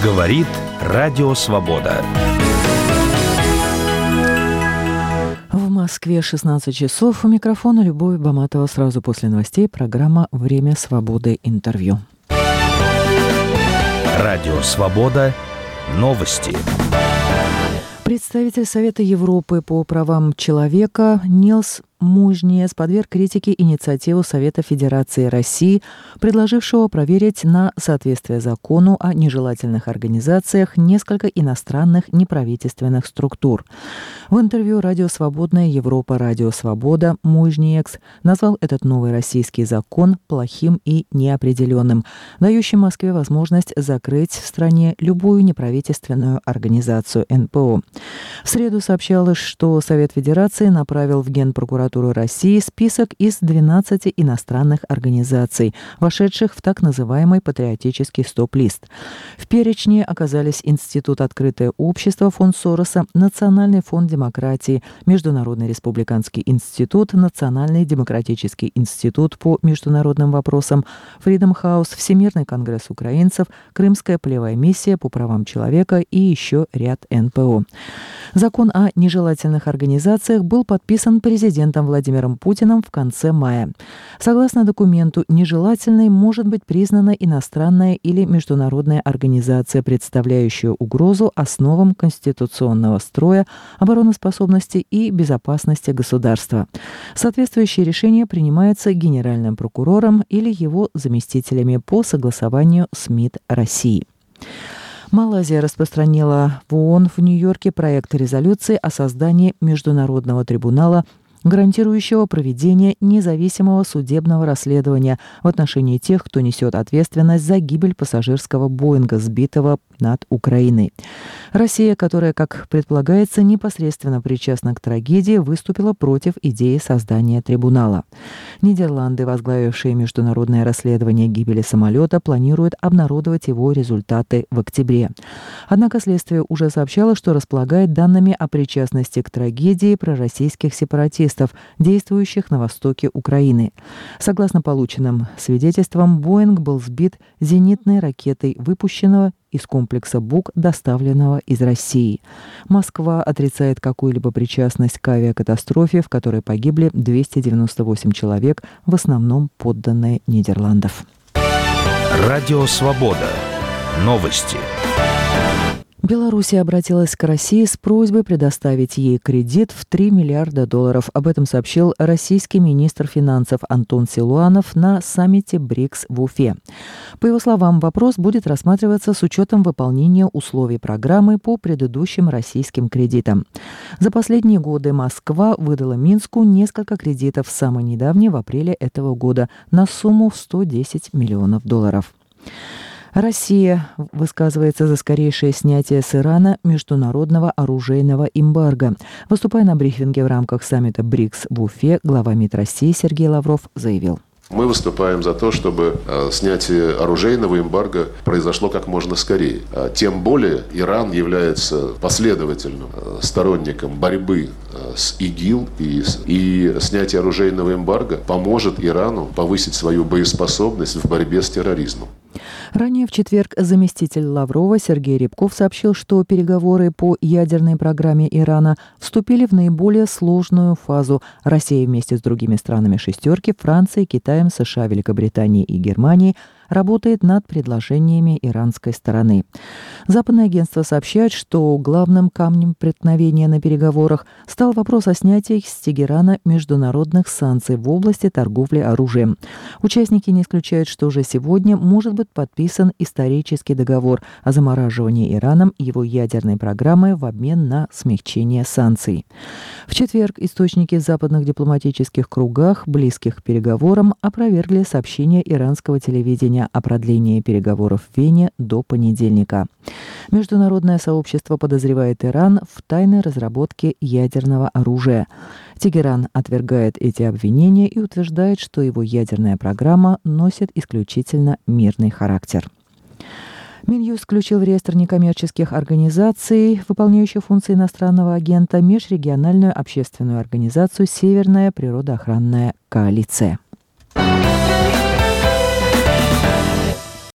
Говорит Радио Свобода. В Москве 16 часов. У микрофона Любовь Баматова. Сразу после новостей программа «Время свободы. Интервью». Радио Свобода. Новости. Представитель Совета Европы по правам человека Нилс Мужниес подверг критике инициативу Совета Федерации России, предложившего проверить на соответствие закону о нежелательных организациях несколько иностранных неправительственных структур. В интервью «Радио Свободная Европа. Радио Свобода» Мужниес назвал этот новый российский закон плохим и неопределенным, дающим Москве возможность закрыть в стране любую неправительственную организацию НПО. В среду сообщалось, что Совет Федерации направил в Генпрокуратуру России список из 12 иностранных организаций, вошедших в так называемый патриотический стоп-лист. В перечне оказались Институт «Открытое общество», фонд Сороса, Национальный фонд демократии, Международный республиканский институт, Национальный демократический институт по международным вопросам, Freedom House, Всемирный конгресс украинцев, Крымская полевая миссия по правам человека и еще ряд НПО. Закон о нежелательных организациях был подписан президентом Владимиром Путиным в конце мая. Согласно документу, нежелательной может быть признана иностранная или международная организация, представляющая угрозу основам конституционного строя, обороноспособности и безопасности государства. Соответствующее решение принимается генеральным прокурором или его заместителями по согласованию с МИД России. Малайзия распространила в ООН в Нью-Йорке проект резолюции о создании Международного трибунала, гарантирующего проведение независимого судебного расследования в отношении тех, кто несет ответственность за гибель пассажирского Боинга, сбитого над Украиной. Россия, которая, как предполагается, непосредственно причастна к трагедии, выступила против идеи создания трибунала. Нидерланды, возглавившие международное расследование гибели самолета, планируют обнародовать его результаты в октябре. Однако следствие уже сообщало, что располагает данными о причастности к трагедии пророссийских сепаратистов, действующих на востоке Украины. Согласно полученным свидетельствам, Боинг был сбит зенитной ракетой, выпущенного из комплекса БУК, доставленного из России. Москва отрицает какую-либо причастность к авиакатастрофе, в которой погибли 298 человек, в основном подданные Нидерландов. Радио Свобода. Новости. Белоруссия обратилась к России с просьбой предоставить ей кредит в $3 миллиарда. Об этом сообщил российский министр финансов Антон Силуанов на саммите БРИКС в Уфе. По его словам, вопрос будет рассматриваться с учетом выполнения условий программы по предыдущим российским кредитам. За последние годы Москва выдала Минску несколько кредитов, самый недавний в апреле этого года, на сумму в $110 миллионов. Россия высказывается за скорейшее снятие с Ирана международного оружейного эмбарго. Выступая на брифинге в рамках саммита БРИКС в Уфе, глава МИД России Сергей Лавров заявил: мы выступаем за то, чтобы снятие оружейного эмбарго произошло как можно скорее. Тем более Иран является последовательным сторонником борьбы с ИГИЛ, и снятие оружейного эмбарго поможет Ирану повысить свою боеспособность в борьбе с терроризмом. Ранее в четверг заместитель Лаврова Сергей Рябков сообщил, что переговоры по ядерной программе Ирана вступили в наиболее сложную фазу. Россия вместе с другими странами «шестерки» – Францией, Китаем, США, Великобританией и Германией – работает над предложениями иранской стороны. Западные агентства сообщают, что главным камнем преткновения на переговорах стал вопрос о снятии с Тегерана международных санкций в области торговли оружием. Участники не исключают, что уже сегодня может быть подписан исторический договор о замораживании Ираном его ядерной программы в обмен на смягчение санкций. В четверг источники в западных дипломатических кругах, близких к переговорам, опровергли сообщение иранского телевидения о продлении переговоров в Вене до понедельника. Международное сообщество подозревает Иран в тайной разработке ядерного оружия. Тегеран отвергает эти обвинения и утверждает, что его ядерная программа носит исключительно мирный характер. Минюст включил в реестр некоммерческих организаций, выполняющих функции иностранного агента, межрегиональную общественную организацию «Северная природоохранная коалиция».